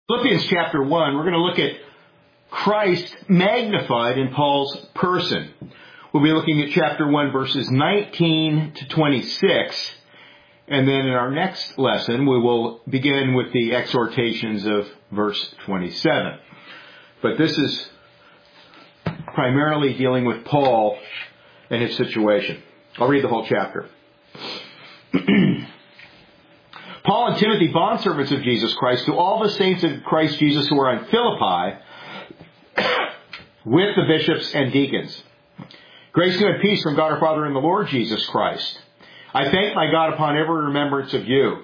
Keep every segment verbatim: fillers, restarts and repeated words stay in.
Philippians chapter one, we're going to look at Christ magnified in Paul's person. We'll be looking at chapter one, verses nineteen to twenty-six. And then in our next lesson, we will begin with the exhortations of verse twenty-seven. But this is primarily dealing with Paul and his situation. I'll read the whole chapter. Paul and Timothy, bondservants of Jesus Christ, to all the saints of Christ Jesus who are in Philippi, with the bishops and deacons. Grace to you and peace from God our Father and the Lord Jesus Christ. I thank my God upon every remembrance of you,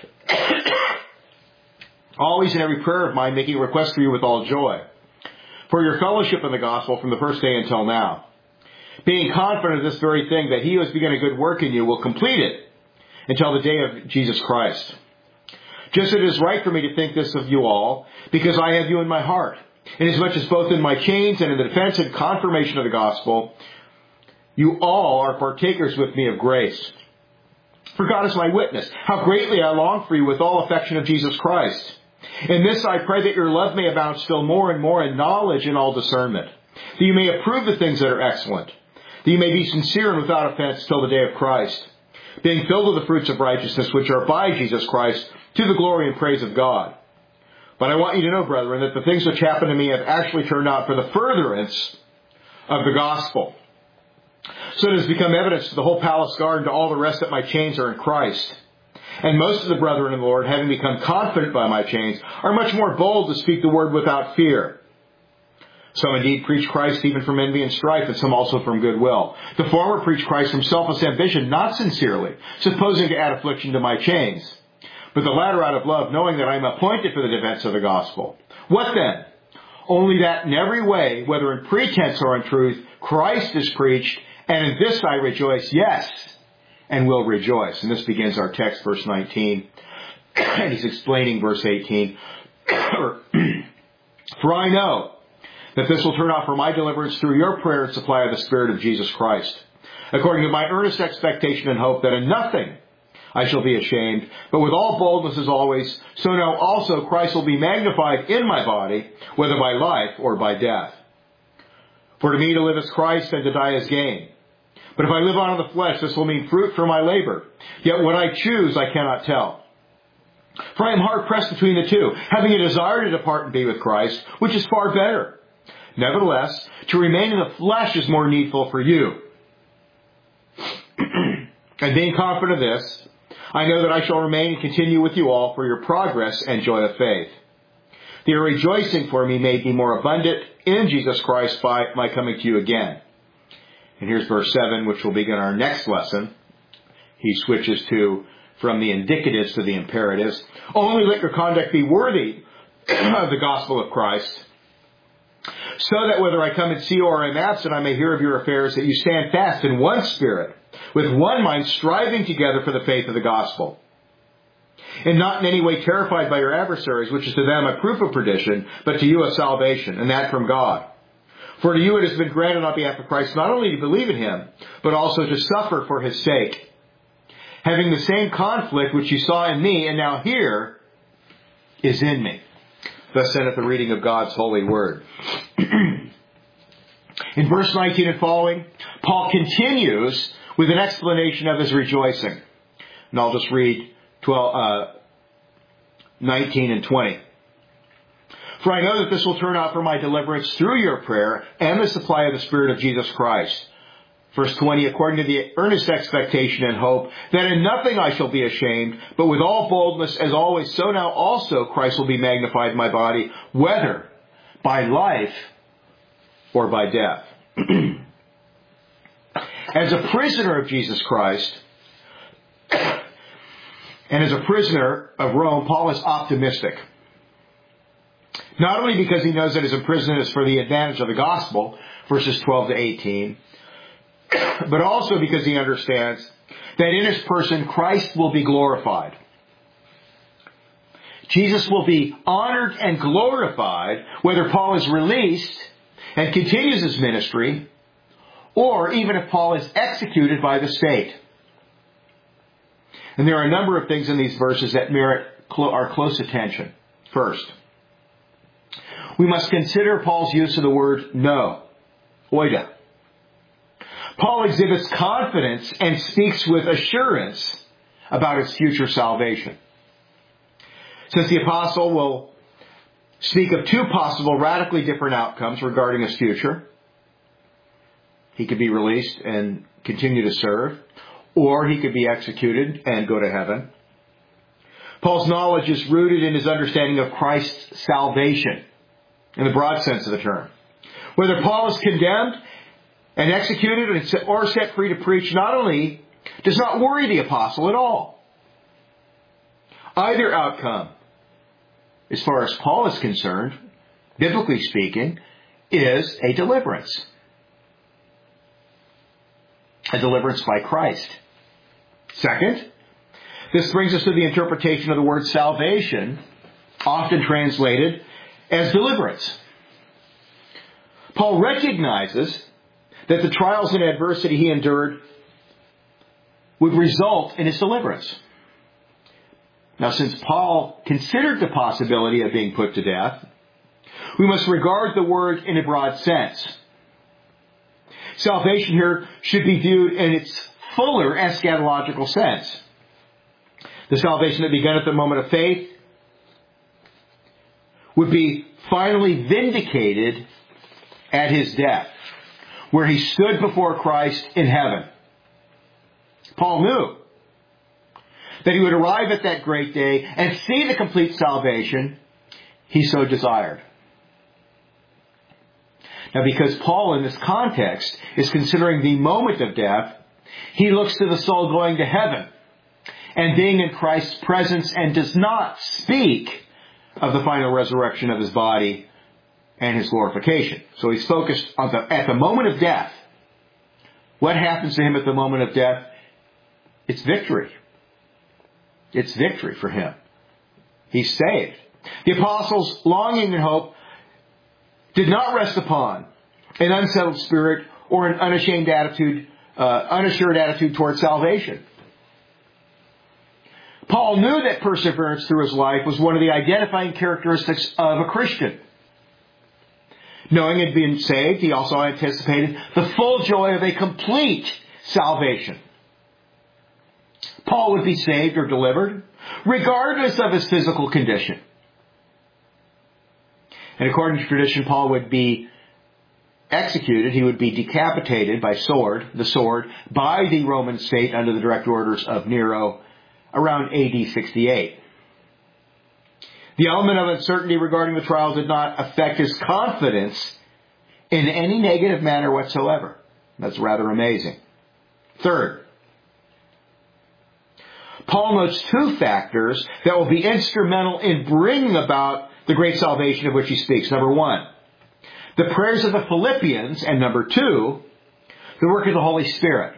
always in every prayer of mine, making request for you with all joy, for your fellowship in the gospel from the first day until now, being confident of this very thing, that he who has begun a good work in you will complete it until the day of Jesus Christ. Just as it is right for me to think this of you all, because I have you in my heart, inasmuch as both in my chains and in the defense and confirmation of the gospel, you all are partakers with me of grace. For God is my witness, how greatly I long for you with all affection of Jesus Christ. In this I pray that your love may abound still more and more in knowledge and all discernment, that you may approve the things that are excellent, that you may be sincere and without offense till the day of Christ, being filled with the fruits of righteousness which are by Jesus Christ, to the glory and praise of God. But I want you to know, brethren, that the things which happened to me have actually turned out for the furtherance of the gospel. So it has become evidence to the whole palace guard and to all the rest that my chains are in Christ. And most of the brethren in the Lord, having become confident by my chains, are much more bold to speak the word without fear. Some indeed preach Christ even from envy and strife, and some also from goodwill. The former preach Christ from selfish ambition, not sincerely, supposing to add affliction to my chains. But the latter out of love, knowing that I am appointed for the defense of the gospel. What then? Only that in every way, whether in pretense or in truth, Christ is preached, and in this I rejoice, yes, and will rejoice. And this begins our text, verse nineteen. And he's explaining verse eighteen. For I know that this will turn out for my deliverance through your prayer and supply of the Spirit of Jesus Christ, according to my earnest expectation and hope that in nothing I shall be ashamed, but with all boldness as always, so now also Christ will be magnified in my body, whether by life or by death. For to me to live is Christ, and to die is gain. But if I live on in the flesh, this will mean fruit for my labor. Yet what I choose I cannot tell. For I am hard pressed between the two, having a desire to depart and be with Christ, which is far better. Nevertheless, to remain in the flesh is more needful for you. And being confident of this, I know that I shall remain and continue with you all for your progress and joy of faith. That your rejoicing for me may be more abundant in Jesus Christ by my coming to you again. And here's verse seven, which will begin our next lesson. He switches to from the indicatives to the imperatives. Only let your conduct be worthy of the gospel of Christ, so that whether I come and see you or am absent, I may hear of your affairs, that you stand fast in one spirit, with one mind, striving together for the faith of the gospel, and not in any way terrified by your adversaries, which is to them a proof of perdition, but to you a salvation, and that from God. For to you it has been granted on behalf of Christ not only to believe in him, but also to suffer for his sake, having the same conflict which you saw in me, and now here is in me. Thus endeth the reading of God's holy word. In verse nineteen and following, Paul continues with an explanation of his rejoicing. And I'll just read twelve, uh, nineteen and twenty. For I know that this will turn out for my deliverance through your prayer and the supply of the Spirit of Jesus Christ. Verse twenty, according to the earnest expectation and hope, that in nothing I shall be ashamed, but with all boldness as always, so now also Christ will be magnified in my body, whether by life or by death. As a prisoner of Jesus Christ, and as a prisoner of Rome, Paul is optimistic. Not only because he knows that his imprisonment is for the advantage of the gospel, verses twelve to eighteen, but also because he understands that in his person Christ will be glorified. Jesus will be honored and glorified whether Paul is released and continues his ministry, or even if Paul is executed by the state. And there are a number of things in these verses that merit our close attention. First, we must consider Paul's use of the word know, oida. Paul exhibits confidence and speaks with assurance about his future salvation. Since the apostle will speak of two possible radically different outcomes regarding his future, he could be released and continue to serve, or he could be executed and go to heaven. Paul's knowledge is rooted in his understanding of Christ's salvation, in the broad sense of the term. Whether Paul is condemned and executed or set free to preach not only does not worry the apostle at all. Either outcome, as far as Paul is concerned, biblically speaking, is a deliverance. A deliverance by Christ. Second, this brings us to the interpretation of the word salvation, often translated as deliverance. Paul recognizes that the trials and adversity he endured would result in his deliverance. Now, since Paul considered the possibility of being put to death, we must regard the word in a broad sense. Salvation here should be viewed in its fuller eschatological sense. The salvation that began at the moment of faith would be finally vindicated at his death, where he stood before Christ in heaven. Paul knew that he would arrive at that great day and see the complete salvation he so desired. Now, because Paul in this context is considering the moment of death, he looks to the soul going to heaven and being in Christ's presence and does not speak of the final resurrection of his body and his glorification. So he's focused on the, at the moment of death. What happens to him at the moment of death? It's victory. It's victory for him. He's saved. The apostles' longing and hope did not rest upon an unsettled spirit or an unashamed attitude, uh, unassured attitude toward salvation. Paul knew that perseverance through his life was one of the identifying characteristics of a Christian. Knowing he'd been saved, he also anticipated the full joy of a complete salvation. Paul would be saved or delivered regardless of his physical condition. And according to tradition, Paul would be executed. He would be decapitated by sword, the sword, by the Roman state under the direct orders of Nero around A D sixty-eight. The element of uncertainty regarding the trial did not affect his confidence in any negative manner whatsoever. That's rather amazing. Third, Paul notes two factors that will be instrumental in bringing about the great salvation of which he speaks. Number one, the prayers of the Philippians, and number two, the work of the Holy Spirit.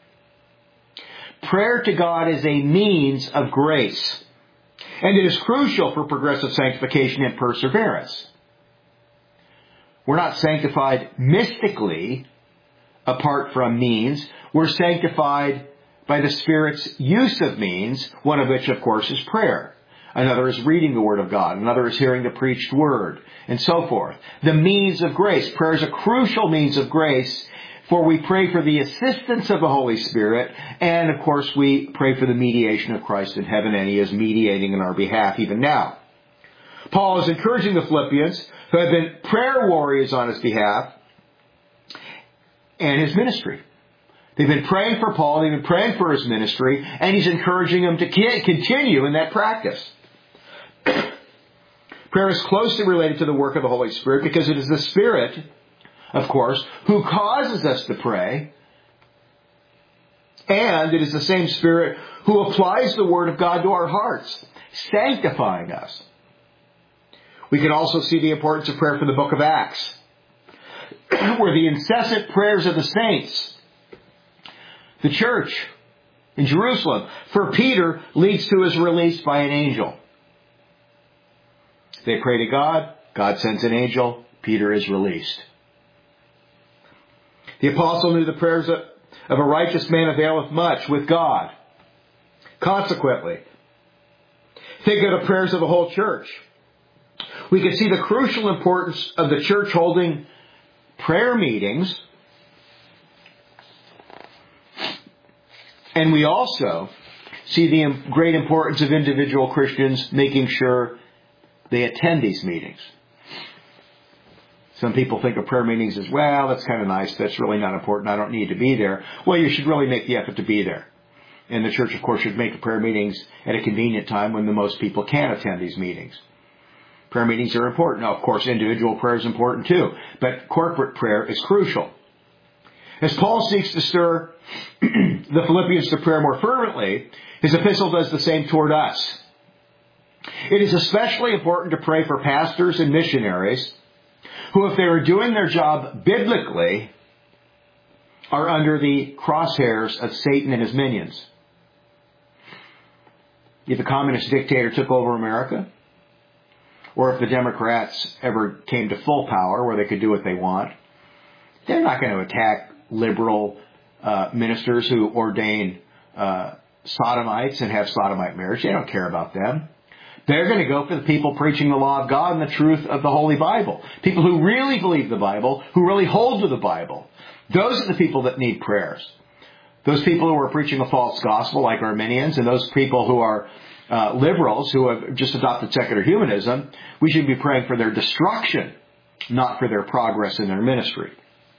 Prayer to God is a means of grace, and it is crucial for progressive sanctification and perseverance. We're not sanctified mystically apart from means. We're sanctified by the Spirit's use of means, one of which, of course, is prayer. Another is reading the Word of God. Another is hearing the preached Word, and so forth. The means of grace. Prayer is a crucial means of grace, for we pray for the assistance of the Holy Spirit, and, of course, we pray for the mediation of Christ in heaven, and He is mediating in our behalf even now. Paul is encouraging the Philippians, who have been prayer warriors on his behalf, and his ministry. They've been praying for Paul, they've been praying for his ministry, and he's encouraging them to continue in that practice. Prayer is closely related to the work of the Holy Spirit because it is the Spirit, of course, who causes us to pray, and it is the same Spirit who applies the Word of God to our hearts, sanctifying us. We can also see the importance of prayer from the book of Acts, where the incessant prayers of the saints, the church in Jerusalem, for Peter leads to his release by an angel. They pray to God, God sends an angel, Peter is released. The apostle knew the prayers of, of a righteous man availeth much with God. Consequently, think of the prayers of the whole church. We can see the crucial importance of the church holding prayer meetings. And we also see the great importance of individual Christians making sure they attend these meetings. Some people think of prayer meetings as, well, that's kind of nice. That's really not important. I don't need to be there. Well, you should really make the effort to be there. And the church, of course, should make the prayer meetings at a convenient time when the most people can attend these meetings. Prayer meetings are important. Now, of course, individual prayer is important too. But corporate prayer is crucial. As Paul seeks to stir the Philippians to prayer more fervently, his epistle does the same toward us. It is especially important to pray for pastors and missionaries who, if they are doing their job biblically, are under the crosshairs of Satan and his minions. If a communist dictator took over America, or if the Democrats ever came to full power where they could do what they want, they're not going to attack liberal uh, ministers who ordain uh, sodomites and have sodomite marriage. They don't care about them. They're going to go for the people preaching the law of God and the truth of the Holy Bible. People who really believe the Bible, who really hold to the Bible. Those are the people that need prayers. Those people who are preaching a false gospel like Arminians, and those people who are uh, liberals who have just adopted secular humanism, we should be praying for their destruction, not for their progress in their ministry.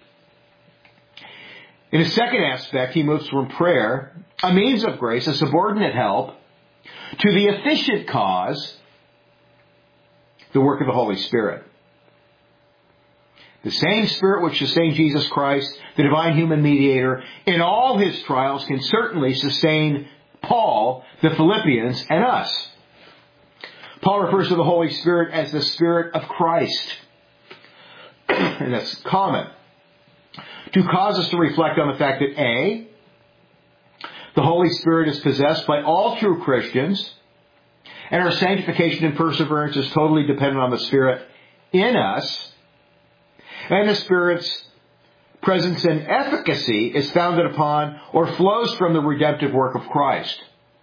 In a second aspect, he moves from prayer, a means of grace, a subordinate help, to the efficient cause, the work of the Holy Spirit. The same Spirit which sustained Jesus Christ, the divine human mediator, in all his trials can certainly sustain Paul, the Philippians, and us. Paul refers to the Holy Spirit as the Spirit of Christ. And that's common. To cause us to reflect on the fact that A, the Holy Spirit is possessed by all true Christians, and our sanctification and perseverance is totally dependent on the Spirit in us, and the Spirit's presence and efficacy is founded upon or flows from the redemptive work of Christ.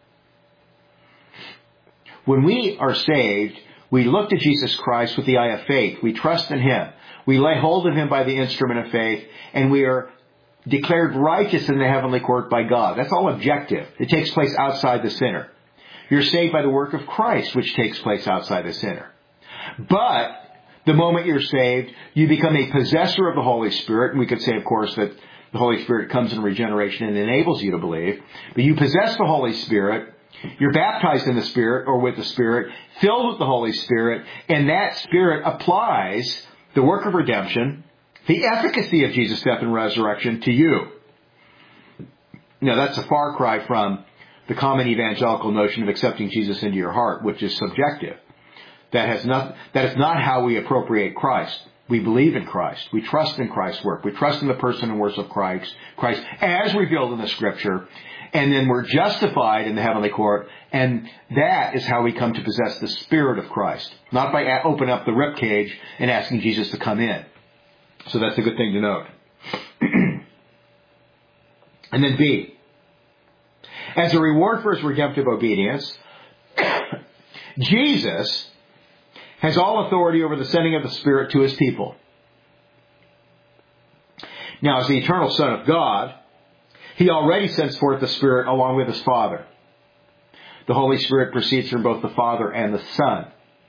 When we are saved, we look to Jesus Christ with the eye of faith. We trust in Him. We lay hold of Him by the instrument of faith, and we are declared righteous in the heavenly court by God. That's all objective. It takes place outside the sinner. You're saved by the work of Christ, which takes place outside the sinner. But the moment you're saved, you become a possessor of the Holy Spirit. And we could say, of course, that the Holy Spirit comes in regeneration and enables you to believe. But you possess the Holy Spirit. You're baptized in the Spirit or with the Spirit, filled with the Holy Spirit, and that Spirit applies the work of redemption, the efficacy of Jesus' death and resurrection to you. Now, that's a far cry from the common evangelical notion of accepting Jesus into your heart, which is subjective. That has not, that is not how we appropriate Christ. We believe in Christ. We trust in Christ's work. We trust in the person and works of Christ, Christ as revealed in the Scripture. And then we're justified in the heavenly court. And that is how we come to possess the Spirit of Christ. Not by opening up the ribcage and asking Jesus to come in. So that's a good thing to note. And then B. As a reward for his redemptive obedience, Jesus has all authority over the sending of the Spirit to his people. Now, as the eternal Son of God, he already sends forth the Spirit along with his Father. The Holy Spirit proceeds from both the Father and the Son.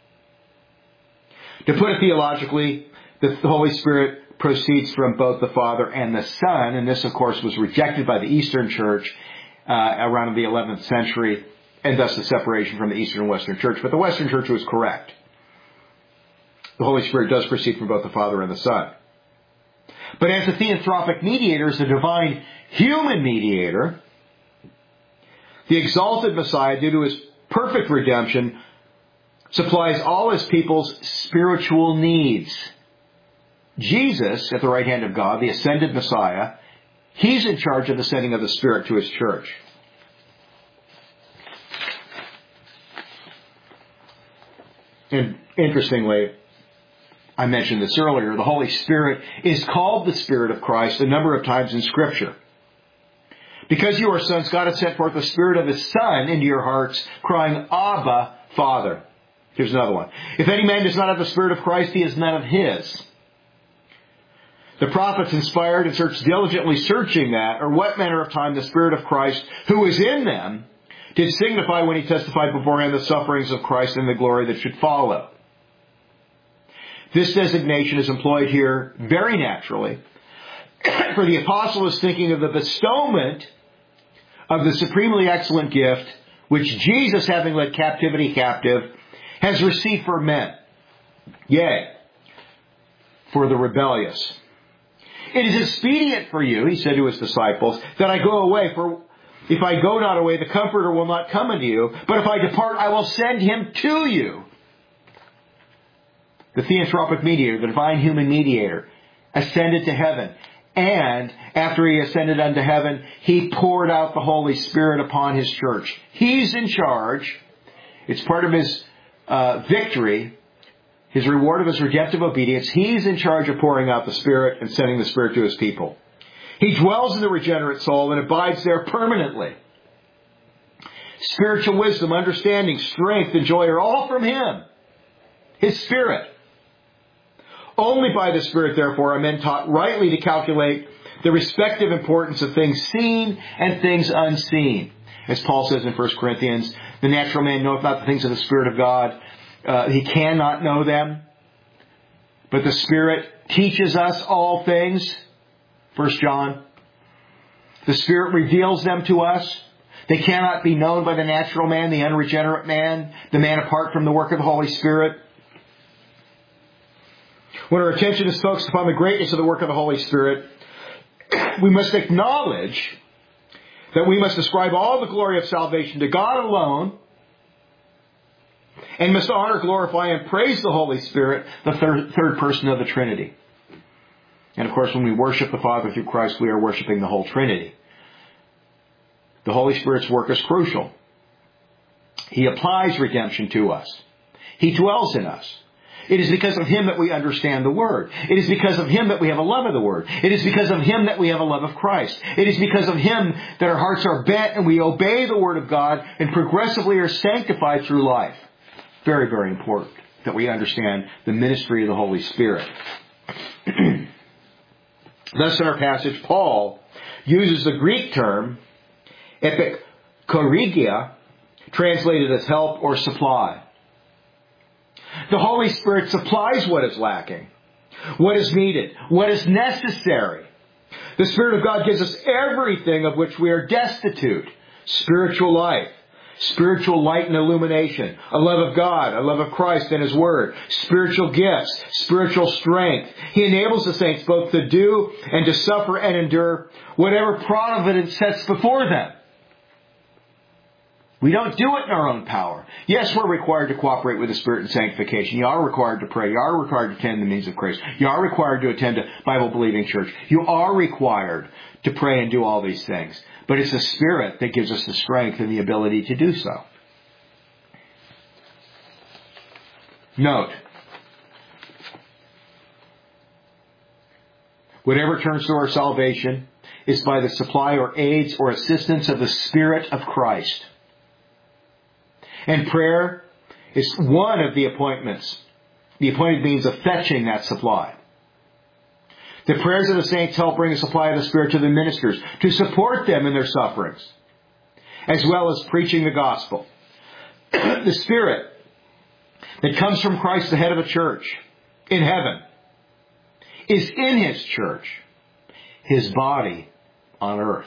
To put it theologically, the Holy Spirit proceeds from both the Father and the Son, and this, of course, was rejected by the Eastern Church uh, around the eleventh century, and thus the separation from the Eastern and Western Church. But the Western Church was correct. The Holy Spirit does proceed from both the Father and the Son. But as the theanthropic mediator, as the divine human mediator, the exalted Messiah, due to his perfect redemption, supplies all his people's spiritual needs. Jesus, at the right hand of God, the ascended Messiah, he's in charge of the sending of the Spirit to his church. And interestingly, I mentioned this earlier, the Holy Spirit is called the Spirit of Christ a number of times in Scripture. Because you are sons, God has sent forth the Spirit of His Son into your hearts, crying, Abba, Father. Here's another one. If any man does not have the Spirit of Christ, he is none of his. The prophets inspired and searched diligently, searching that, or what manner of time the Spirit of Christ, who is in them, did signify when he testified beforehand the sufferings of Christ and the glory that should follow. This designation is employed here very naturally, for the apostle is thinking of the bestowment of the supremely excellent gift which Jesus, having led captivity captive, has received for men. Yea, for the rebellious. It is expedient for you, he said to his disciples, that I go away, for if I go not away, the Comforter will not come unto you, but if I depart, I will send him to you. The theanthropic mediator, the divine human mediator, ascended to heaven. And after he ascended unto heaven, he poured out the Holy Spirit upon his church. He's in charge. It's part of his uh, victory, his reward of his redemptive obedience. He's in charge of pouring out the Spirit and sending the Spirit to his people. He dwells in the regenerate soul and abides there permanently. Spiritual wisdom, understanding, strength, and joy are all from him, his Spirit. Only by the Spirit, therefore, are men taught rightly to calculate the respective importance of things seen and things unseen. As Paul says in First Corinthians, the natural man knoweth not the things of the Spirit of God. Uh, he cannot know them. But the Spirit teaches us all things. First John. The Spirit reveals them to us. They cannot be known by the natural man, the unregenerate man, the man apart from the work of the Holy Spirit. When our attention is focused upon the greatness of the work of the Holy Spirit, we must acknowledge that we must ascribe all the glory of salvation to God alone, and must honor, glorify, and praise the Holy Spirit, the third, third person of the Trinity. And of course, when we worship the Father through Christ, we are worshiping the whole Trinity. The Holy Spirit's work is crucial. He applies redemption to us. He dwells in us. It is because of him that we understand the Word. It is because of him that we have a love of the Word. It is because of him that we have a love of Christ. It is because of him that our hearts are bent and we obey the Word of God and progressively are sanctified through life. Very, very important that we understand the ministry of the Holy Spirit. Thus, in our passage, Paul uses the Greek term epikourigia, translated as help or supply. The Holy Spirit supplies what is lacking, what is needed, what is necessary. The Spirit of God gives us everything of which we are destitute. Spiritual life, spiritual light and illumination, a love of God, a love of Christ and His Word, spiritual gifts, spiritual strength. He enables the saints both to do and to suffer and endure whatever providence sets before them. We don't do it in our own power. Yes, we're required to cooperate with the Spirit in sanctification. You are required to pray. You are required to attend the means of grace. You are required to attend a Bible-believing church. You are required to pray and do all these things. But it's the Spirit that gives us the strength and the ability to do so. Note, whatever turns to our salvation is by the supply or aids or assistance of the Spirit of Christ. And prayer is one of the appointments, the appointed means of fetching that supply. The prayers of the saints help bring the supply of the Spirit to the ministers, to support them in their sufferings, as well as preaching the gospel. The Spirit that comes from Christ, the head of a church in heaven, is in His church, His body on earth.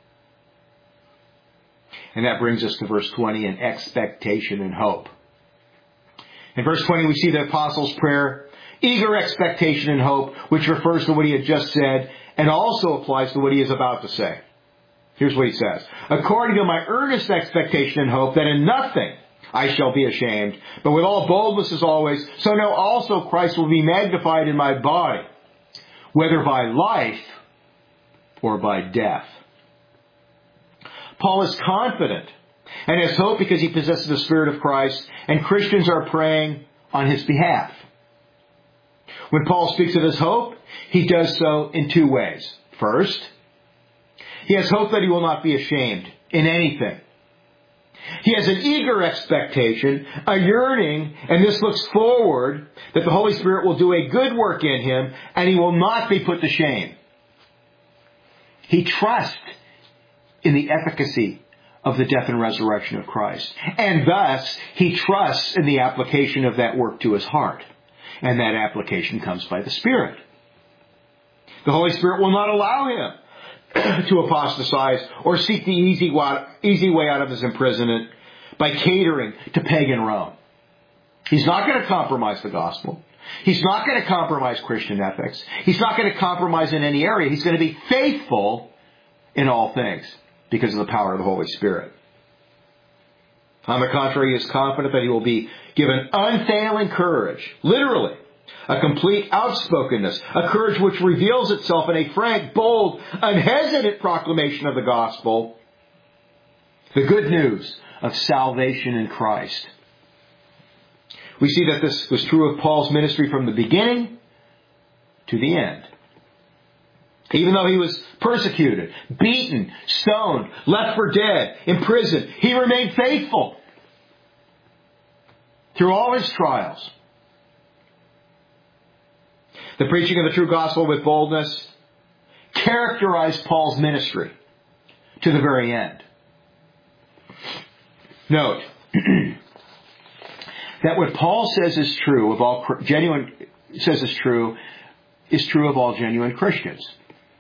And that brings us to verse twenty, in expectation and hope. In verse twenty, we see the apostle's prayer, eager expectation and hope, which refers to what he had just said and also applies to what he is about to say. Here's what he says. According to my earnest expectation and hope that in nothing I shall be ashamed, but with all boldness as always, so now also Christ will be magnified in my body, whether by life or by death. Paul is confident and has hope because he possesses the Spirit of Christ, and Christians are praying on his behalf. When Paul speaks of his hope, he does so in two ways. First, he has hope that he will not be ashamed in anything. He has an eager expectation, a yearning, and this looks forward that the Holy Spirit will do a good work in him and he will not be put to shame. He trusts in the efficacy of the death and resurrection of Christ. And thus, he trusts in the application of that work to his heart. And that application comes by the Spirit. The Holy Spirit will not allow him to apostatize or seek the easy way out of his imprisonment by catering to pagan Rome. He's not going to compromise the gospel. He's not going to compromise Christian ethics. He's not going to compromise in any area. He's going to be faithful in all things because of the power of the Holy Spirit. On the contrary, he is confident that he will be given unfailing courage, literally, a complete outspokenness, a courage which reveals itself in a frank, bold, unhesitant proclamation of the gospel, the good news of salvation in Christ. We see that this was true of Paul's ministry from the beginning to the end. Even though he was persecuted, beaten, stoned, left for dead, imprisoned, he remained faithful through all his trials. The preaching of the true gospel with boldness characterized Paul's ministry to the very end. Note that what Paul says is true of all genuine says is true is true of all genuine Christians.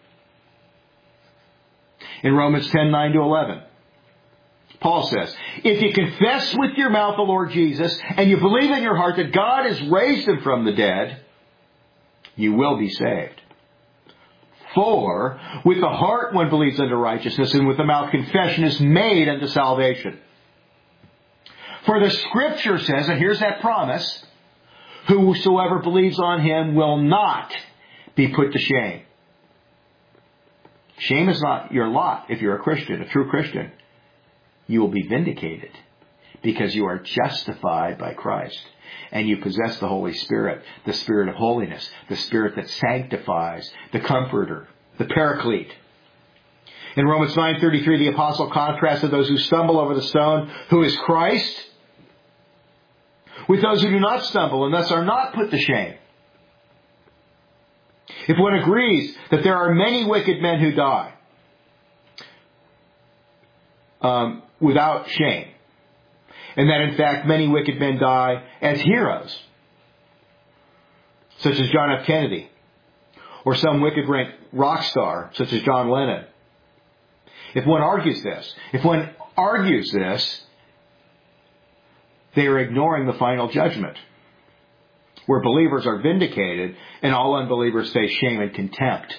In Romans ten, nine to eleven, Paul says, if you confess with your mouth the Lord Jesus and you believe in your heart that God has raised him from the dead, you will be saved. For with the heart one believes unto righteousness, and with the mouth confession is made unto salvation. For the Scripture says, and here's that promise, whosoever believes on him will not be put to shame. Shame is not your lot if you're a Christian, a true Christian. You will be vindicated because you are justified by Christ. And you possess the Holy Spirit, the Spirit of holiness, the Spirit that sanctifies, the Comforter, the Paraclete. In Romans nine thirty-three, the Apostle contrasted those who stumble over the stone, who is Christ, with those who do not stumble and thus are not put to shame. If one agrees that there are many wicked men who die um, without shame, and that in fact many wicked men die as heroes, such as John F. Kennedy, or some wicked rank rock star, such as John Lennon. If one argues this, if one argues this, they are ignoring the final judgment, where believers are vindicated and all unbelievers face shame and contempt.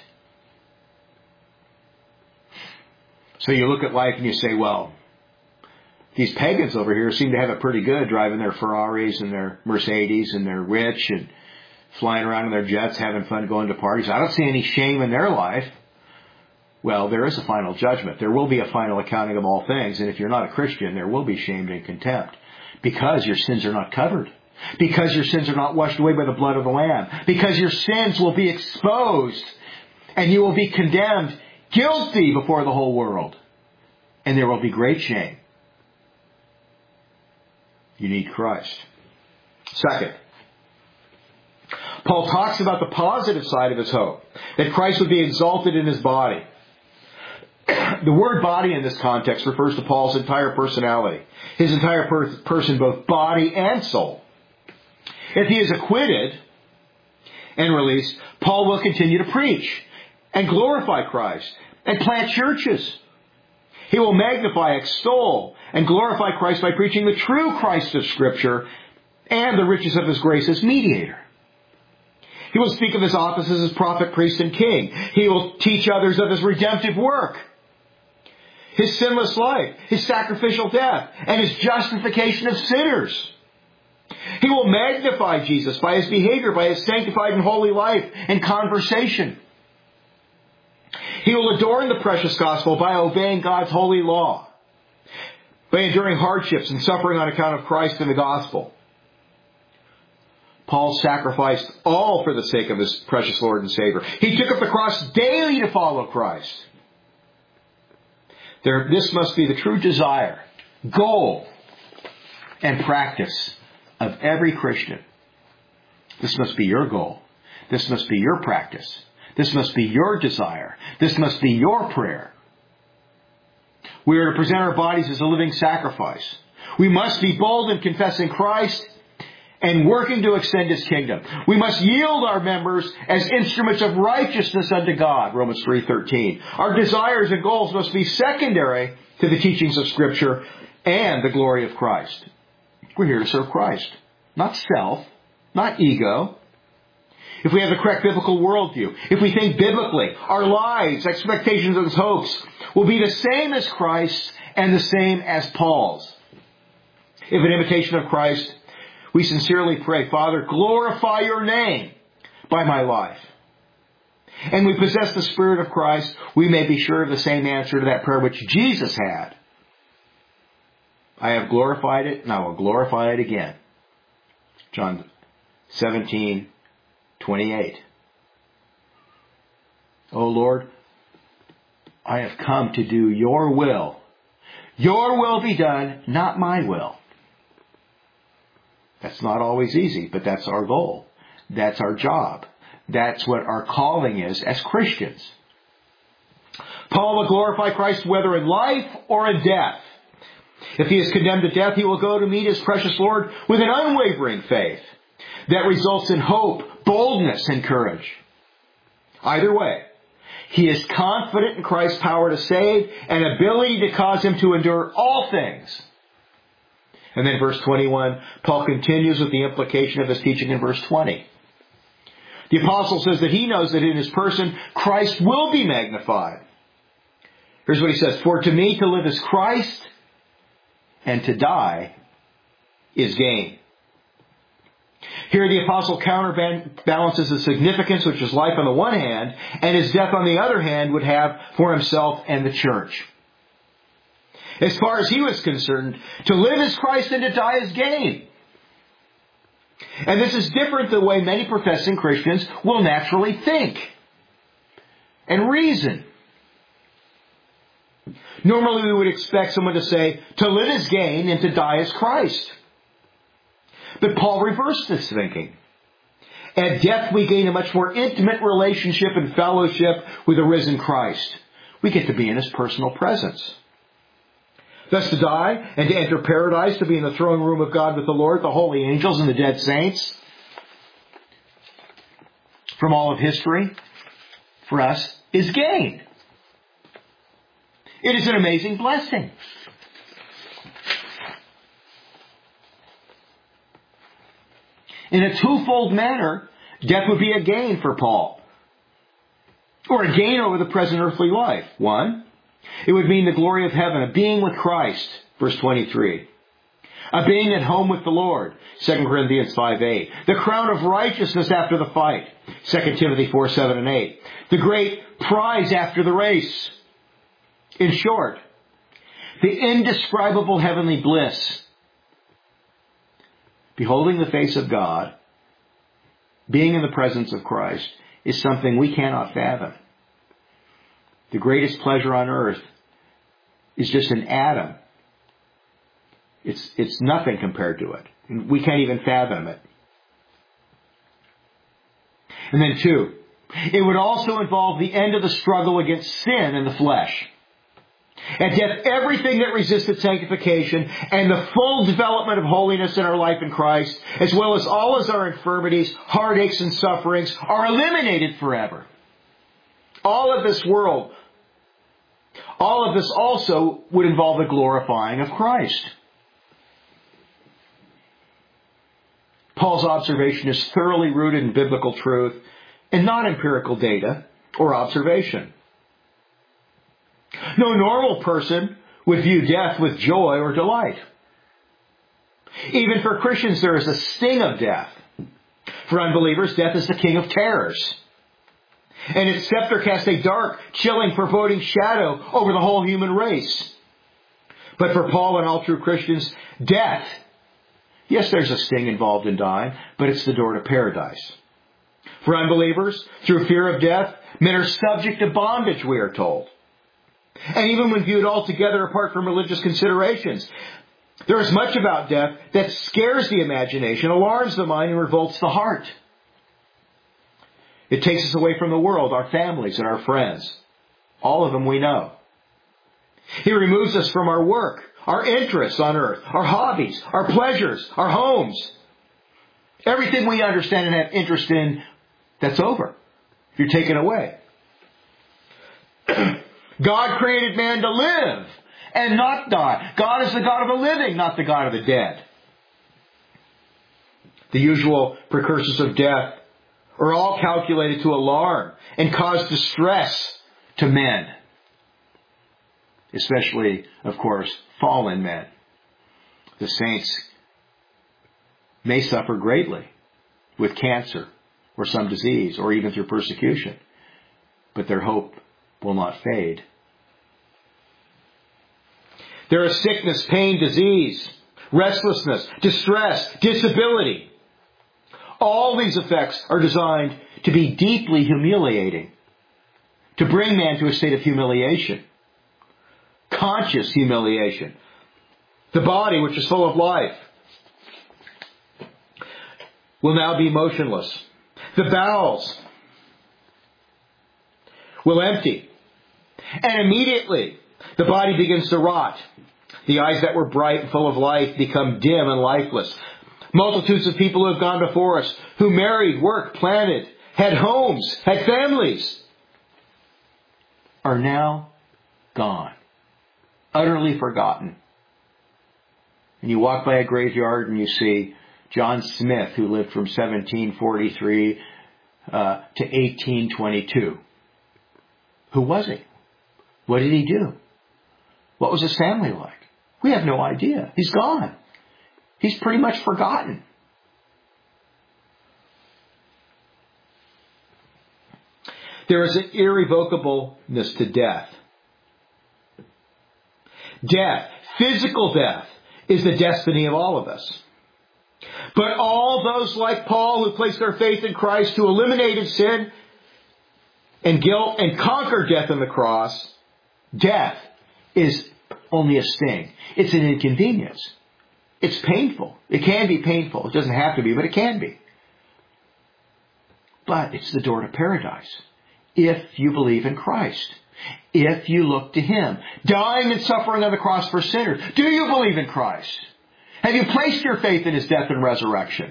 So you look at life and you say, well, these pagans over here seem to have it pretty good, driving their Ferraris and their Mercedes, and they're rich and flying around in their jets, having fun, going to parties. I don't see any shame in their life. Well, there is a final judgment. There will be a final accounting of all things. And if you're not a Christian, there will be shame and contempt because your sins are not covered. Because your sins are not washed away by the blood of the Lamb. Because your sins will be exposed and you will be condemned guilty before the whole world. And there will be great shame. You need Christ. Second, Paul talks about the positive side of his hope, that Christ would be exalted in his body. The word body in this context refers to Paul's entire personality, his entire per- person, both body and soul. If he is acquitted and released, Paul will continue to preach and glorify Christ and plant churches. He will magnify, extol, and glorify Christ by preaching the true Christ of Scripture and the riches of His grace as mediator. He will speak of His offices as prophet, priest, and king. He will teach others of His redemptive work, His sinless life, His sacrificial death, and His justification of sinners. He will magnify Jesus by His behavior, by His sanctified and holy life and conversation. He will adorn the precious gospel by obeying God's holy law, by enduring hardships and suffering on account of Christ and the gospel. Paul sacrificed all for the sake of his precious Lord and Savior. He took up the cross daily to follow Christ. There, this must be the true desire goal, and practice of every Christian. This must be your goal. This must be your practice. This must be your desire. This must be your prayer. We are to present our bodies as a living sacrifice. We must be bold in confessing Christ and working to extend His kingdom. We must yield our members as instruments of righteousness unto God, Romans three thirteen. Our desires and goals must be secondary to the teachings of Scripture and the glory of Christ. We're here to serve Christ, not self, not ego. If we have the correct biblical worldview, if we think biblically, our lives, expectations, and hopes will be the same as Christ's and the same as Paul's. If an imitation of Christ, we sincerely pray, Father, glorify your name by my life. And we possess the Spirit of Christ, we may be sure of the same answer to that prayer which Jesus had. I have glorified it, and I will glorify it again. John seventeen twenty-eight. O Lord, I have come to do your will. Your will be done, not my will. That's not always easy, but that's our goal. That's our job. That's what our calling is as Christians. Paul will glorify Christ whether in life or in death. If he is condemned to death, he will go to meet his precious Lord with an unwavering faith that results in hope, boldness, and courage. Either way, he is confident in Christ's power to save and ability to cause him to endure all things. And then verse twenty-one, Paul continues with the implication of his teaching in verse twenty. The apostle says that he knows that in his person, Christ will be magnified. Here's what he says, for to me to live is Christ, and to die is gain. Here the apostle counterbalances the significance which his life on the one hand and his death on the other hand would have for himself and the church. As far as he was concerned, to live is Christ and to die is gain. And this is different the way many professing Christians will naturally think and reason. Normally we would expect someone to say, to live is gain and to die is Christ. But Paul reversed this thinking. At death we gain a much more intimate relationship and fellowship with the risen Christ. We get to be in His personal presence. Thus to die and to enter paradise, to be in the throne room of God with the Lord, the holy angels and the dead saints. From all of history, for us, is gain. It is an amazing blessing. In a twofold manner, death would be a gain for Paul. Or a gain over the present earthly life. One, it would mean the glory of heaven, a being with Christ, verse twenty-three. A being at home with the Lord, Second Corinthians five eight. The crown of righteousness after the fight, Second Timothy four seven and eight. The great prize after the race. In short, the indescribable heavenly bliss. Beholding the face of God, being in the presence of Christ, is something we cannot fathom. The greatest pleasure on earth is just an atom. It's, it's nothing compared to it. We can't even fathom it. And then two, it would also involve the end of the struggle against sin in the flesh. At death, everything that resisted sanctification and the full development of holiness in our life in Christ, as well as all as our infirmities, heartaches, and sufferings, are eliminated forever. All of this world, all of this also would involve the glorifying of Christ. Paul's observation is thoroughly rooted in biblical truth and not empirical data or observation. No normal person would view death with joy or delight. Even for Christians, there is a sting of death. For unbelievers, death is the king of terrors. And its scepter casts a dark, chilling, foreboding shadow over the whole human race. But for Paul and all true Christians, death, yes, there's a sting involved in dying, but it's the door to paradise. For unbelievers, through fear of death, men are subject to bondage, we are told. And even when viewed altogether apart from religious considerations, there is much about death that scares the imagination, alarms the mind, and revolts the heart. It takes us away from the world, our families, and our friends. All of them we know. He removes us from our work, our interests on earth, our hobbies, our pleasures, our homes. Everything we understand and have interest in, that's over. You're taken away. God created man to live and not die. God is the God of the living, not the God of the dead. The usual precursors of death are all calculated to alarm and cause distress to men. Especially, of course, fallen men. The saints may suffer greatly with cancer or some disease or even through persecution, but their hope will not fade. There is sickness, pain, disease, restlessness, distress, disability. All these effects are designed to be deeply humiliating, to bring man to a state of humiliation, conscious humiliation. The body, which is full of life, will now be motionless. The bowels will empty. And immediately, the body begins to rot. The eyes that were bright and full of life become dim and lifeless. Multitudes of people who have gone before us, who married, worked, planted, had homes, had families, are now gone. Utterly forgotten. And you walk by a graveyard and you see John Smith, who lived from seventeen forty-three uh, to eighteen twenty-two. Who was he? What did he do? What was his family like? We have no idea. He's gone. He's pretty much forgotten. There is an irrevocableness to death. Death, physical death, is the destiny of all of us. But all those like Paul who placed their faith in Christ, who eliminated sin and guilt and conquered death on the cross, death is only a sting. It's an inconvenience. It's painful. It can be painful. It doesn't have to be, but it can be. But it's the door to paradise. If you believe in Christ. If you look to Him. Dying and suffering on the cross for sinners. Do you believe in Christ? Have you placed your faith in His death and resurrection?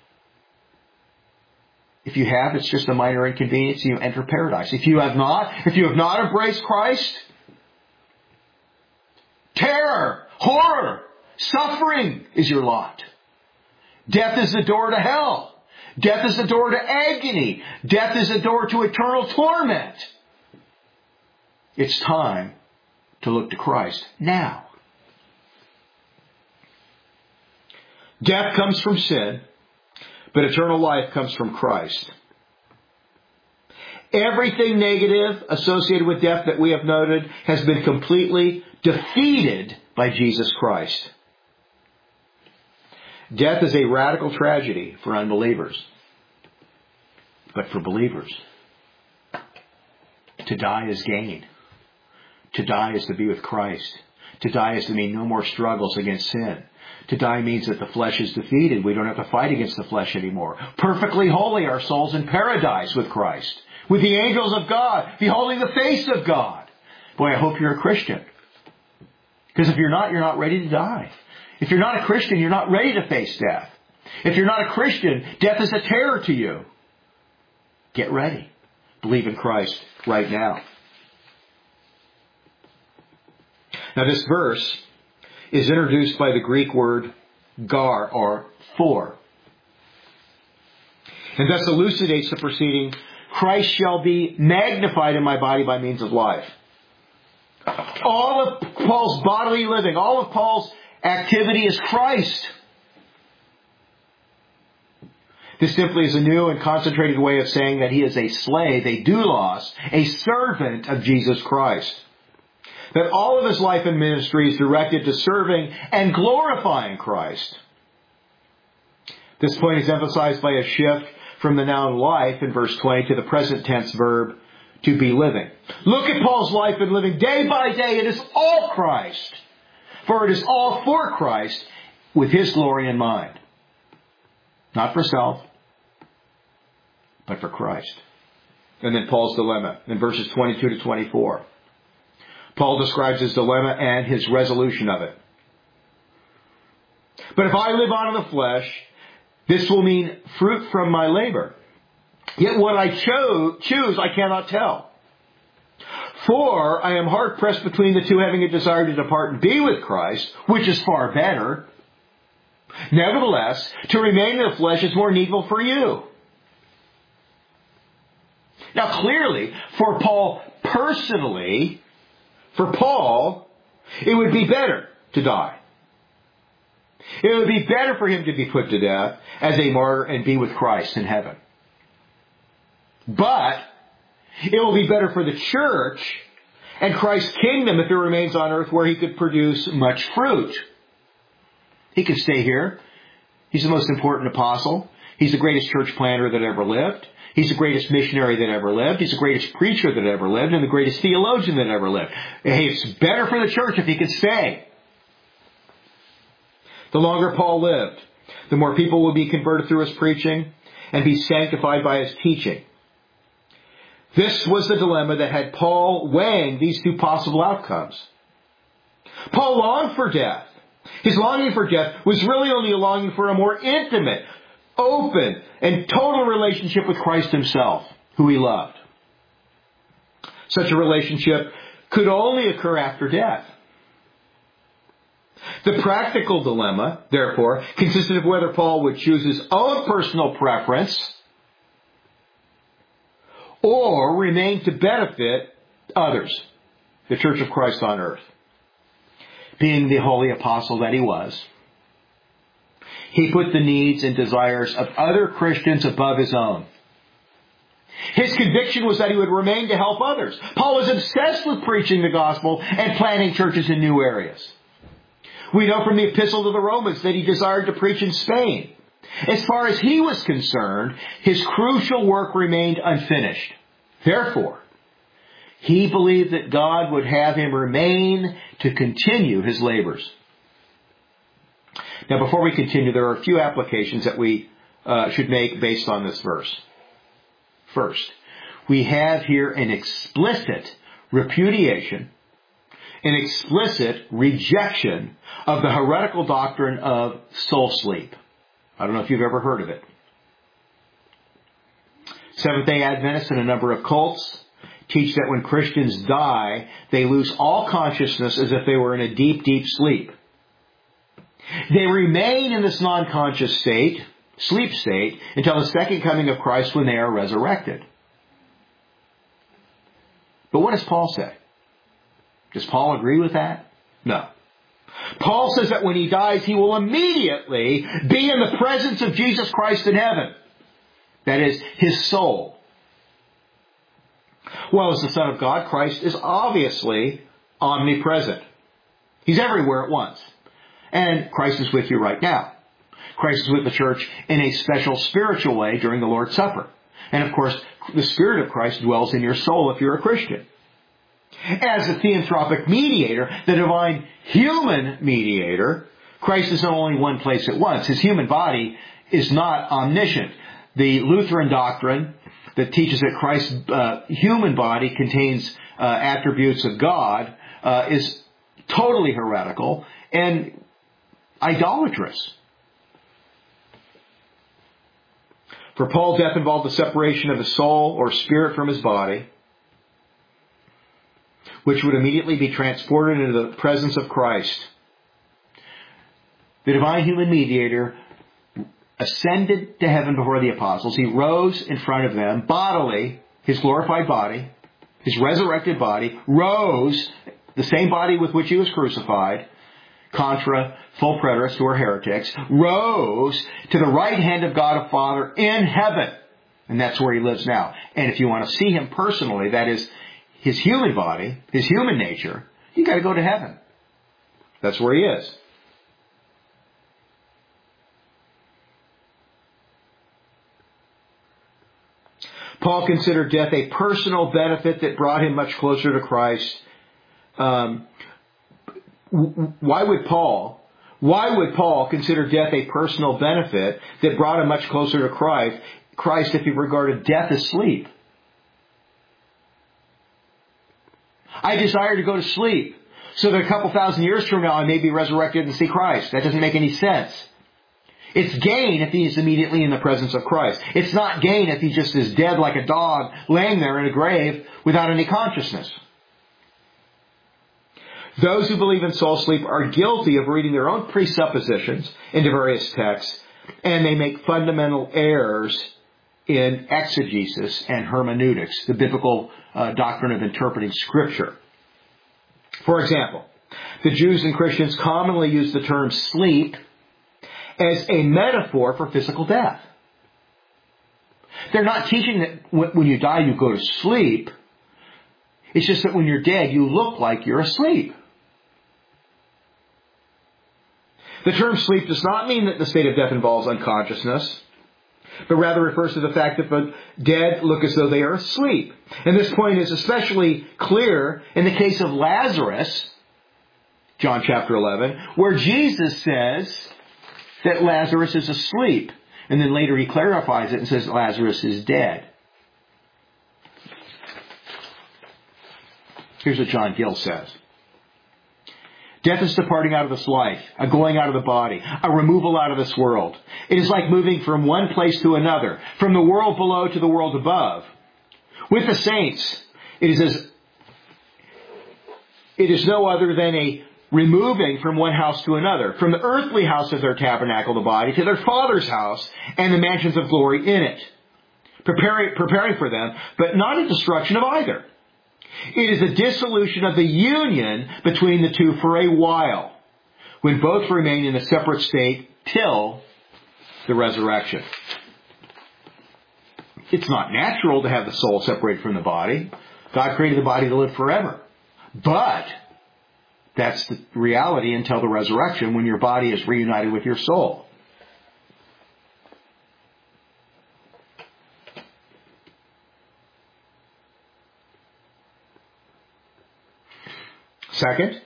If you have, it's just a minor inconvenience and you enter paradise. If you have not, if you have not embraced Christ, terror, horror, suffering is your lot. Death is the door to hell. Death is the door to agony. Death is the door to eternal torment. It's time to look to Christ now. Death comes from sin, but eternal life comes from Christ. Everything negative associated with death that we have noted has been completely defeated by Jesus Christ. Death is a radical tragedy for unbelievers. But for believers, to die is gain. To die is to be with Christ. To die is to mean no more struggles against sin. To die means that the flesh is defeated. We don't have to fight against the flesh anymore. Perfectly holy, our souls in paradise with Christ. With the angels of God, beholding the face of God. Boy, I hope you're a Christian. Because if you're not, you're not ready to die. If you're not a Christian, you're not ready to face death. If you're not a Christian, death is a terror to you. Get ready. Believe in Christ right now. Now this verse is introduced by the Greek word gar, or for. And thus elucidates the proceeding, Christ shall be magnified in my body by means of life. All of Paul's bodily living, all of Paul's activity is Christ. This simply is a new and concentrated way of saying that he is a slave, a doulos, a servant of Jesus Christ. That all of his life and ministry is directed to serving and glorifying Christ. This point is emphasized by a shift from the noun life in verse twenty to the present tense verb to be living. Look at Paul's life and living day by day. It is all Christ. For it is all for Christ with His glory in mind. Not for self, but for Christ. And then Paul's dilemma in verses twenty-two to twenty-four. Paul describes his dilemma and his resolution of it. But if I live on in the flesh, this will mean fruit from my labor. Yet what I cho- choose I cannot tell. For I am hard pressed between the two, having a desire to depart and be with Christ, which is far better. Nevertheless, to remain in the flesh is more needful for you. Now clearly, for Paul personally, for Paul, it would be better to die. It would be better for him to be put to death as a martyr and be with Christ in heaven. But it will be better for the church and Christ's kingdom if it remains on earth, where he could produce much fruit. He could stay here. He's the most important apostle. He's the greatest church planter that ever lived. He's the greatest missionary that ever lived. He's the greatest preacher that ever lived and the greatest theologian that ever lived. Hey, it's better for the church if he could stay. The longer Paul lived, the more people would be converted through his preaching and be sanctified by his teaching. This was the dilemma that had Paul weighing these two possible outcomes. Paul longed for death. His longing for death was really only a longing for a more intimate, open, and total relationship with Christ himself, who he loved. Such a relationship could only occur after death. The practical dilemma, therefore, consisted of whether Paul would choose his own personal preference or remain to benefit others, the Church of Christ on earth. Being the holy apostle that he was, he put the needs and desires of other Christians above his own. His conviction was that he would remain to help others. Paul was obsessed with preaching the gospel and planting churches in new areas. We know from the Epistle to the Romans that he desired to preach in Spain. As far as he was concerned, his crucial work remained unfinished. Therefore, he believed that God would have him remain to continue his labors. Now, before we continue, there are a few applications that we uh, should make based on this verse. First, we have here an explicit repudiation, an explicit rejection of the heretical doctrine of soul sleep. I don't know if you've ever heard of it. Seventh-day Adventists and a number of cults teach that when Christians die, they lose all consciousness as if they were in a deep, deep sleep. They remain in this non-conscious state, sleep state, until the second coming of Christ when they are resurrected. But what does Paul say? Does Paul agree with that? No. Paul says that when he dies, he will immediately be in the presence of Jesus Christ in heaven. That is, his soul. Well, as the Son of God, Christ is obviously omnipresent. He's everywhere at once. And Christ is with you right now. Christ is with the church in a special spiritual way during the Lord's Supper. And of course, the Spirit of Christ dwells in your soul if you're a Christian. As the theanthropic mediator, the divine human mediator, Christ is in only one place at once. His human body is not omniscient. The Lutheran doctrine that teaches that Christ's uh, human body contains uh, attributes of God uh, is totally heretical and idolatrous. For Paul, death involved the separation of his soul or spirit from his body, which would immediately be transported into the presence of Christ. The divine human mediator ascended to heaven before the apostles. He rose in front of them bodily, his glorified body, his resurrected body, rose, the same body with which he was crucified, contra full preterists who are heretics, rose to the right hand of God the Father in heaven. And that's where he lives now. And if you want to see him personally, that is his human body, his human nature, you got to go to heaven. That's where he is. Paul considered death a personal benefit that brought him much closer to Christ. Um, why would Paul, why would Paul consider death a personal benefit that brought him much closer to Christ, Christ if he regarded death as sleep? I desire to go to sleep so that a couple thousand years from now I may be resurrected and see Christ. That doesn't make any sense. It's gain if he is immediately in the presence of Christ. It's not gain if he just is dead like a dog laying there in a grave without any consciousness. Those who believe in soul sleep are guilty of reading their own presuppositions into various texts, and they make fundamental errors in exegesis and hermeneutics, the biblical uh, doctrine of interpreting Scripture. For example, the Jews and Christians commonly use the term sleep as a metaphor for physical death. They're not teaching that when you die you go to sleep. It's just that when you're dead you look like you're asleep. The term sleep does not mean that the state of death involves unconsciousness, but rather refers to the fact that the dead look as though they are asleep. And this point is especially clear in the case of Lazarus, John chapter eleven, where Jesus says that Lazarus is asleep. And then later he clarifies it and says Lazarus is dead. Here's what John Gill says. Death is departing out of this life, a going out of the body, a removal out of this world. It is like moving from one place to another, from the world below to the world above. With the saints, it is as, it is no other than a removing from one house to another, from the earthly house of their tabernacle, the body, to their Father's house and the mansions of glory in it, preparing, preparing for them, but not a destruction of either. It is a dissolution of the union between the two for a while, when both remain in a separate state till the resurrection. It's not natural to have the soul separated from the body. God created the body to live forever. But that's the reality until the resurrection, when your body is reunited with your soul. Second,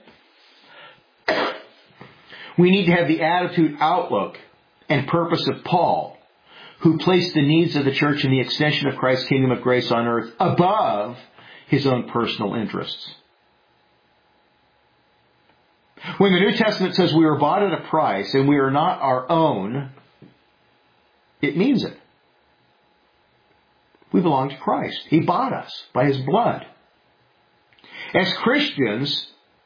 we need to have the attitude, outlook, and purpose of Paul, who placed the needs of the church and the extension of Christ's kingdom of grace on earth above his own personal interests. When the New Testament says we were bought at a price and we are not our own, it means it. We belong to Christ. He bought us by his blood. As Christians,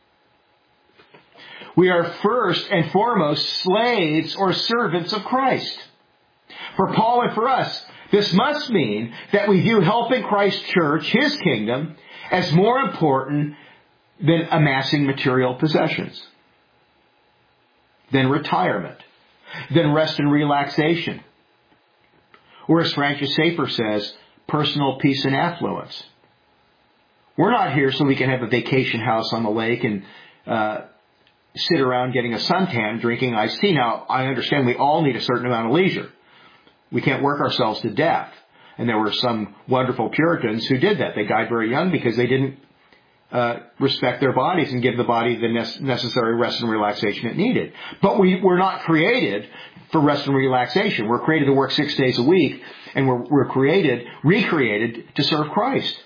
we are first and foremost slaves or servants of Christ. For Paul and for us, this must mean that we view helping Christ's church, his kingdom, as more important than amassing material possessions, than retirement, than rest and relaxation, or as Francis Schaeffer says, personal peace and affluence. We're not here so we can have a vacation house on the lake and uh, sit around getting a suntan, drinking iced tea. Now, I understand we all need a certain amount of leisure. We can't work ourselves to death. And there were some wonderful Puritans who did that. They died very young because they didn't uh, respect their bodies and give the body the ne- necessary rest and relaxation it needed. But we were not created for rest and relaxation. We're created to work six days a week, and we're, we're created, recreated to serve Christ.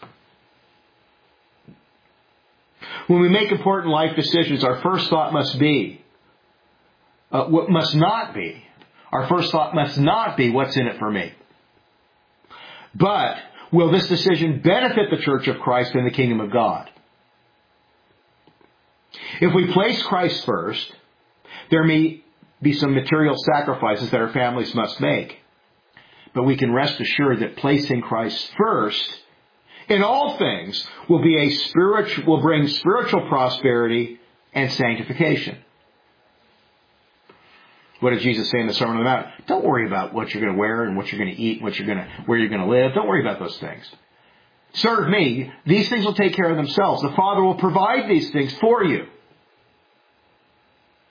When we make important life decisions, our first thought must be, uh, what must not be, our first thought must not be, what's in it for me? But, will this decision benefit the church of Christ and the kingdom of God? If we place Christ first, there may be some material sacrifices that our families must make. But we can rest assured that placing Christ first in all things will be a spiritual, will bring spiritual prosperity and sanctification. What did Jesus say in the Sermon on the Mount? Don't worry about what you're going to wear and what you're going to eat, what you're going to, where you're going to live. Don't worry about those things. Serve me. These things will take care of themselves. The Father will provide these things for you.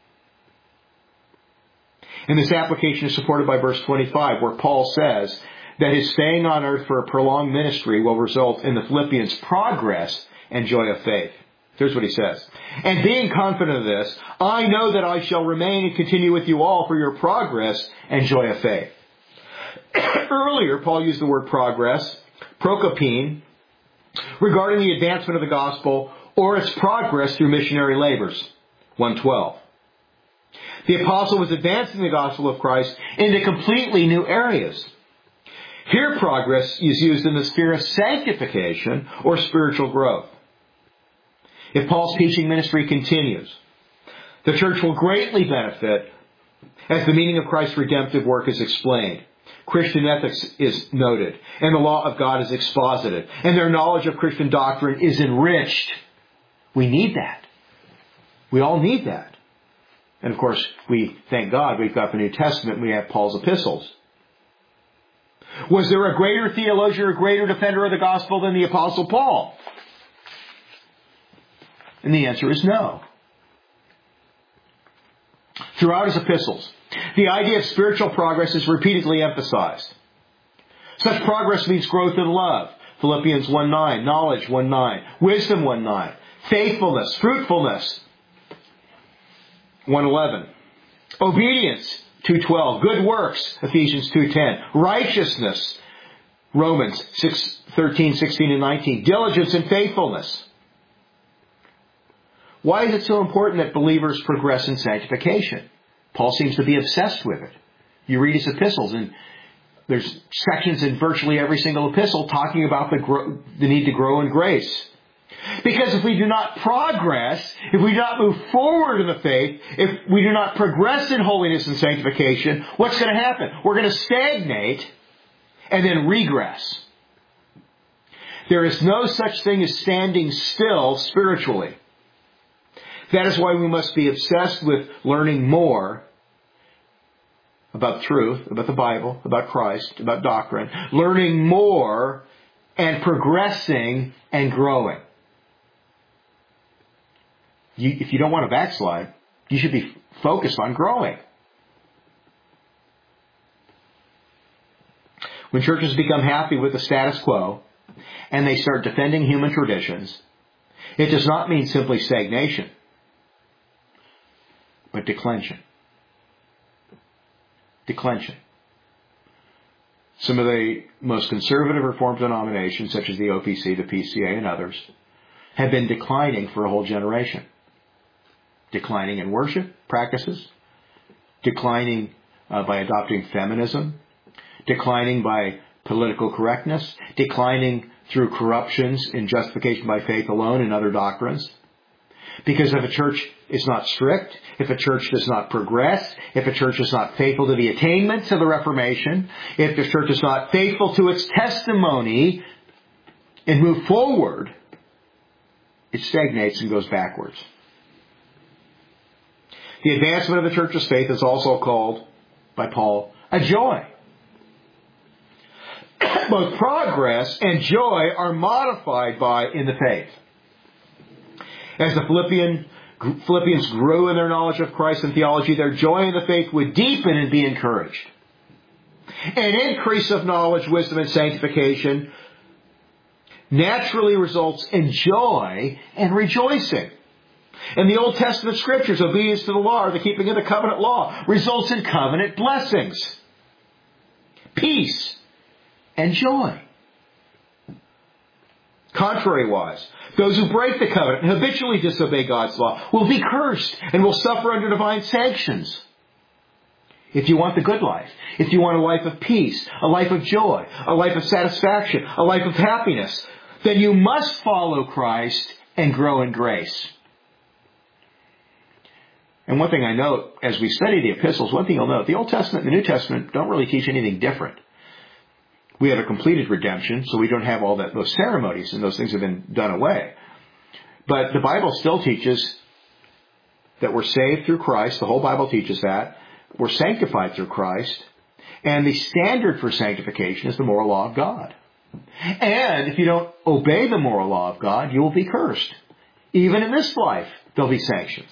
And this application is supported by verse twenty-five, where Paul says that his staying on earth for a prolonged ministry will result in the Philippians' progress and joy of faith. Here's what he says. And being confident of this, I know that I shall remain and continue with you all for your progress and joy of faith. Earlier, Paul used the word progress, prokopine, regarding the advancement of the gospel or its progress through missionary labors. one twelve. The apostle was advancing the gospel of Christ into completely new areas. Here, progress is used in the sphere of sanctification or spiritual growth. If Paul's teaching ministry continues, the church will greatly benefit as the meaning of Christ's redemptive work is explained. Christian ethics is noted, and the law of God is exposited, and their knowledge of Christian doctrine is enriched. We need that. We all need that. And of course, we thank God we've got the New Testament, we have Paul's epistles. Was there a greater theologian or greater defender of the gospel than the Apostle Paul? And the answer is no. Throughout his epistles, the idea of spiritual progress is repeatedly emphasized. Such progress means growth in love. Philippians one nine, knowledge one nine, wisdom one nine, faithfulness, fruitfulness one eleven, obedience two twelve, good works Ephesians two ten, righteousness Romans six thirteen, sixteen, and nineteen, diligence and faithfulness. Why is it so important that believers progress in sanctification? Paul seems to be obsessed with it. You read his epistles, and there's sections in virtually every single epistle talking about the, gro- the need to grow in grace. Because if we do not progress, if we do not move forward in the faith, if we do not progress in holiness and sanctification, what's going to happen? We're going to stagnate and then regress. There is no such thing as standing still spiritually. That is why we must be obsessed with learning more about truth, about the Bible, about Christ, about doctrine. Learning more and progressing and growing. You, if you don't want to backslide, you should be focused on growing. When churches become happy with the status quo and they start defending human traditions, it does not mean simply stagnation, but declension. Declension. Some of the most conservative Reformed denominations, such as the O P C, the P C A, and others, have been declining for a whole generation. Declining in worship practices, declining uh, by adopting feminism, declining by political correctness, declining through corruptions in justification by faith alone and other doctrines. Because if a church is not strict, if a church does not progress, if a church is not faithful to the attainments of the Reformation, if the church is not faithful to its testimony and move forward, it stagnates and goes backwards. The advancement of the church's faith is also called, by Paul, a joy. Both progress and joy are modified by in the faith. As the Philippian, Philippians grew in their knowledge of Christ and theology, their joy in the faith would deepen and be encouraged. An increase of knowledge, wisdom, and sanctification naturally results in joy and rejoicing. In the Old Testament Scriptures, obedience to the law, or the keeping of the covenant law, results in covenant blessings, peace, and joy. Contrary-wise, those who break the covenant and habitually disobey God's law will be cursed and will suffer under divine sanctions. If you want the good life, if you want a life of peace, a life of joy, a life of satisfaction, a life of happiness, then you must follow Christ and grow in grace. And one thing I note, as we study the epistles, one thing you'll note, the Old Testament and the New Testament don't really teach anything different. We have a completed redemption, so we don't have all that those ceremonies, and those things have been done away. But the Bible still teaches that we're saved through Christ. The whole Bible teaches that. We're sanctified through Christ. And the standard for sanctification is the moral law of God. And if you don't obey the moral law of God, you will be cursed. Even in this life, there'll be sanctions.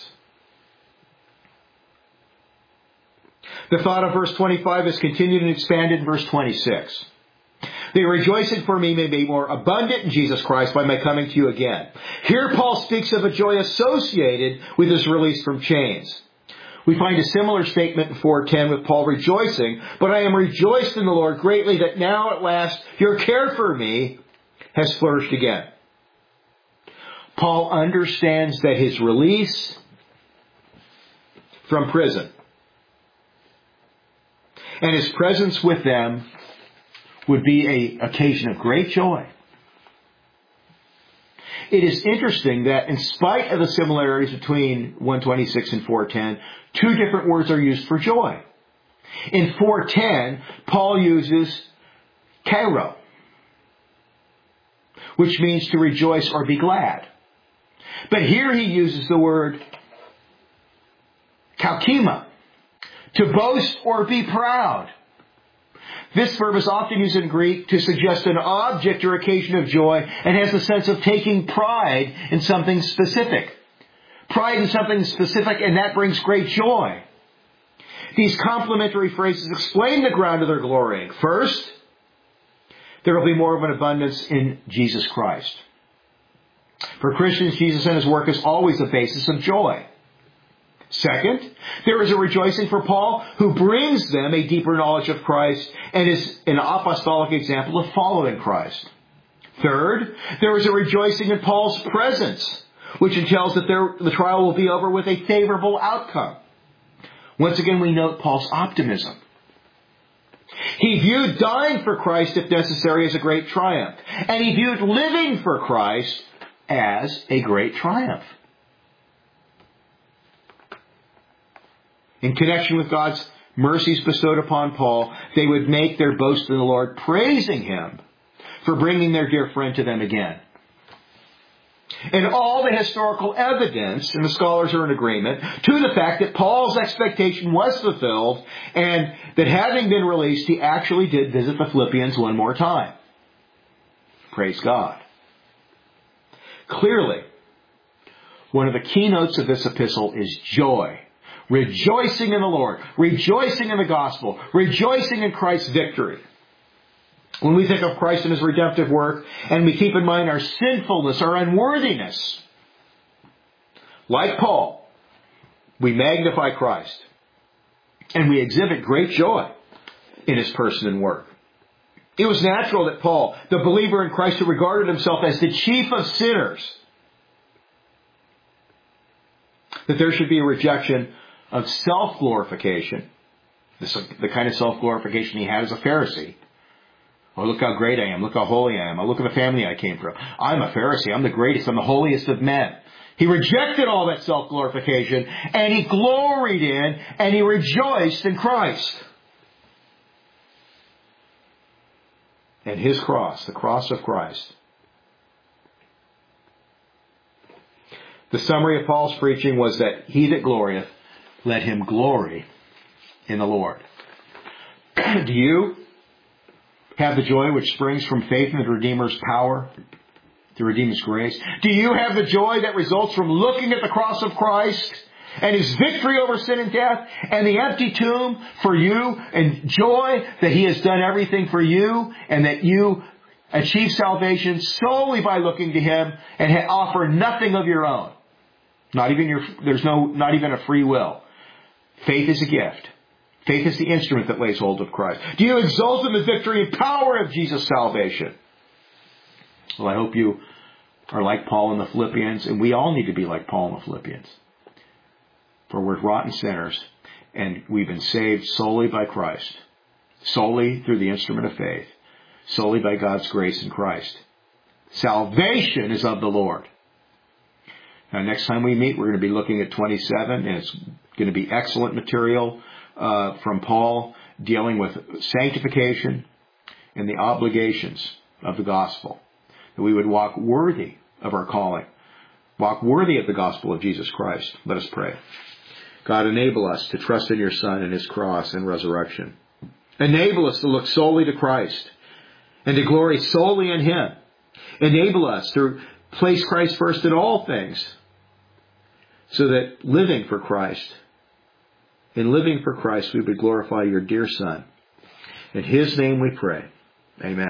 The thought of verse twenty-five is continued and expanded in verse twenty-six. The rejoicing for me may be more abundant in Jesus Christ by my coming to you again. Here Paul speaks of a joy associated with his release from chains. We find a similar statement in four ten with Paul rejoicing, but I am rejoiced in the Lord greatly that now at last your care for me has flourished again. Paul understands that his release from prison and his presence with them would be an occasion of great joy. It is interesting that in spite of the similarities between one twenty-six and four ten, two different words are used for joy. In four ten, Paul uses chairo, which means to rejoice or be glad. But here he uses the word kalkima, to boast or be proud. This verb is often used in Greek to suggest an object or occasion of joy and has the sense of taking pride in something specific. Pride in something specific, and that brings great joy. These complementary phrases explain the ground of their glorying. First, there will be more of an abundance in Jesus Christ. For Christians, Jesus and his work is always the basis of joy. Second, there is a rejoicing for Paul who brings them a deeper knowledge of Christ and is an apostolic example of following Christ. Third, there is a rejoicing in Paul's presence, which entails that there, the trial will be over with a favorable outcome. Once again, we note Paul's optimism. He viewed dying for Christ, if necessary, as a great triumph. And he viewed living for Christ as a great triumph. In connection with God's mercies bestowed upon Paul, they would make their boast in the Lord, praising him for bringing their dear friend to them again. And all the historical evidence, and the scholars are in agreement, to the fact that Paul's expectation was fulfilled and that having been released, he actually did visit the Philippians one more time. Praise God. Clearly, one of the keynotes of this epistle is joy. Rejoicing in the Lord. Rejoicing in the gospel. Rejoicing in Christ's victory. When we think of Christ and his redemptive work, and we keep in mind our sinfulness, our unworthiness, like Paul, we magnify Christ. And we exhibit great joy in his person and work. It was natural that Paul, the believer in Christ who regarded himself as the chief of sinners, that there should be a rejection of self-glorification, the kind of self-glorification he had as a Pharisee. Oh, look how great I am. Look how holy I am. Oh, look at the family I came from. I'm a Pharisee. I'm the greatest. I'm the holiest of men. He rejected all that self-glorification, and he gloried in, and he rejoiced in Christ. And his cross, the cross of Christ. The summary of Paul's preaching was that he that glorieth, let him glory in the Lord. Do you have the joy which springs from faith in the Redeemer's power, the Redeemer's grace? Do you have the joy that results from looking at the cross of Christ and his victory over sin and death and the empty tomb for you, and joy that he has done everything for you and that you achieve salvation solely by looking to him and offer nothing of your own? Not even your, there's no, not even a free will. Faith is a gift. Faith is the instrument that lays hold of Christ. Do you exult in the victory and power of Jesus' salvation? Well, I hope you are like Paul in the Philippians, and we all need to be like Paul in the Philippians. For we're rotten sinners, and we've been saved solely by Christ, solely through the instrument of faith, solely by God's grace in Christ. Salvation is of the Lord. Now, next time we meet, we're going to be looking at twenty-seven, and it's going to be excellent material uh, from Paul dealing with sanctification and the obligations of the gospel. That we would walk worthy of our calling, walk worthy of the gospel of Jesus Christ. Let us pray. God, enable us to trust in your Son and his cross and resurrection. Enable us to look solely to Christ and to glory solely in him. Enable us to place Christ first in all things, so that living for Christ, in living for Christ, we would glorify your dear Son. In his name we pray. Amen.